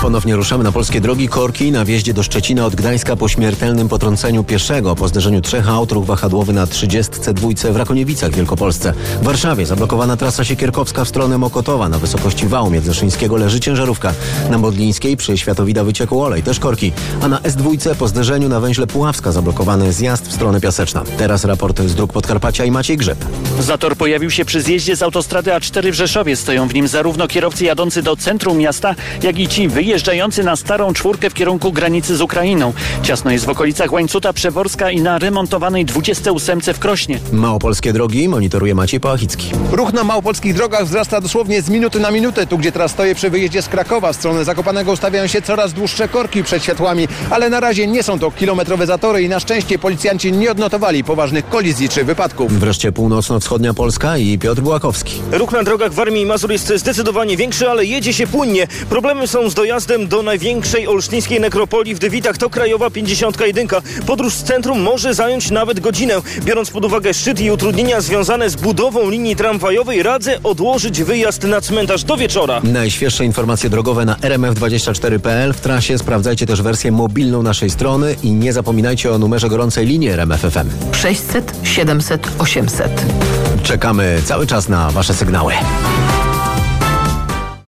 Ponownie ruszamy na polskie drogi. Korki na wjeździe do Szczecina od Gdańska po śmiertelnym potrąceniu pieszego. Po zderzeniu 3 aut ruch wahadłowy na 32 w Rakoniewicach w Wielkopolsce. W Warszawie zablokowana trasa Siekierkowska w stronę Mokotowa. Na wysokości wału Międzyszyńskiego leży ciężarówka. Na Modlińskiej przy Światowida wyciekł olej, też korki. A na S2 po zderzeniu na węźle Puławska zablokowany zjazd w stronę Piaseczna. Teraz raport z dróg Podkarpacia i Maciej Grzyb. Zator pojawił się przy zjeździe z autostrady A4 w Rzeszowie. Stoją w nim zarówno kierowcy jadący do centrum miasta, jak i ci wyjeżdżający na Starą Czwórkę w kierunku granicy z Ukrainą. Ciasno jest w okolicach Łańcuta, Przeworska i na remontowanej 28 w Krośnie. Małopolskie drogi monitoruje Maciej Pałachicki. Ruch na małopolskich drogach wzrasta dosłownie z minuty na minutę. Tu, gdzie teraz stoję przy wyjeździe z Krakowa, w stronę Zakopanego ustawiają się coraz dłuższe korki przed światłami, ale na razie nie są to kilometrowe zatory i na szczęście policjanci nie odnotowali poważnych kolizji czy wypadków. Wreszcie północno-wschodnia Polska i Piotr Bułakowski. Ruch na drogach Warmii i Mazur jest zdecydowanie większy, ale jedzie się płynnie. Problemy są z dojazdem do największej olsztyńskiej nekropolii w Dywitach. To krajowa 51. Podróż z centrum może zająć nawet godzinę. Biorąc pod uwagę szczyt i utrudnienia związane z budową linii tramwajowej, radzę odłożyć wyjazd na cmentarz do wieczora. Najświeższe informacje drogowe na rmf24.pl. W trasie sprawdzajcie też wersję mobilną naszej strony i nie zapominajcie o numerze gorącej linii RMF FM. 600 700 800. Czekamy cały czas na wasze sygnały.